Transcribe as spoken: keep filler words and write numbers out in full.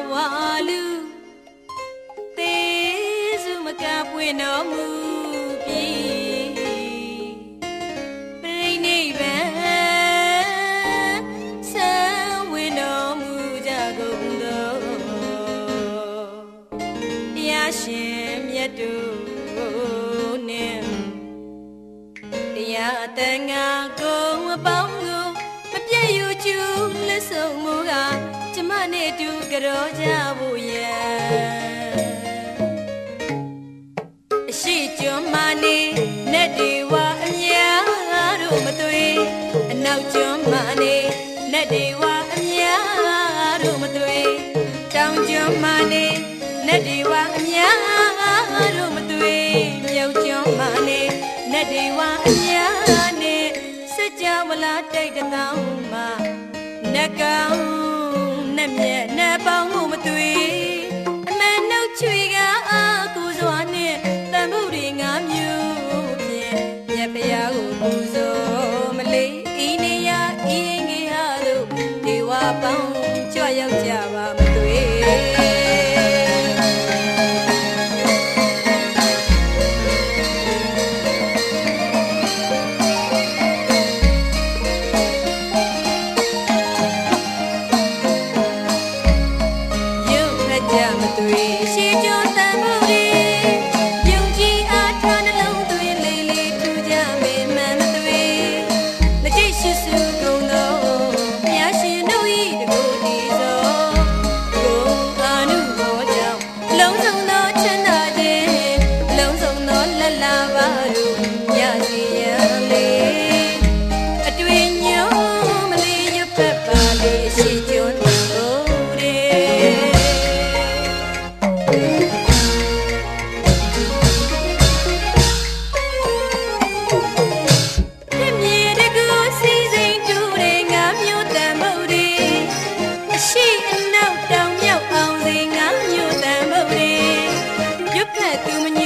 ဝါလူသေးစုမကပွင့်တော်မူပြီပြိဋိဘံဆံဝင်တော်မူကြကုန်သောတရားရှင်မြတ်တို့နဲ့တရားအတန်ငါကုန်အပေါင်းကိုမပြည့်ယူကျူးလက်ဆုံးမူကကျမနဲ့တူကြောကြဖို့ရန်အရှိကျွမ်းမနေနဲ့ဒီဝါအများတို့မသွေအနောက်ကျွမ်းမနေနဲ့ဒီဝါအများတို့မသွေတောင်ကျွမ်းမနေနဲ့ဒီဝါအများတို့မသွေမြောက်ကျွမ်းမနေနဲ့ဒီဝါအများနဲ့စကြဝဠာတိုက်တောင်းမှာနှကောင်နှက်မြက်နှက်ပေါင်းမှုမသွေအမှန်နှုတ်ချွေကအာကိုစွာနဲ့တန်ဖို့တွေငါမျိုးဖြင့်မြတ်ဖရာကိုပူဇော်မလေးဤနေရဤရင်ကြီးဟာတို့ဒေဝပေါင်းကြွရောက်ကြပါမသွေသူမည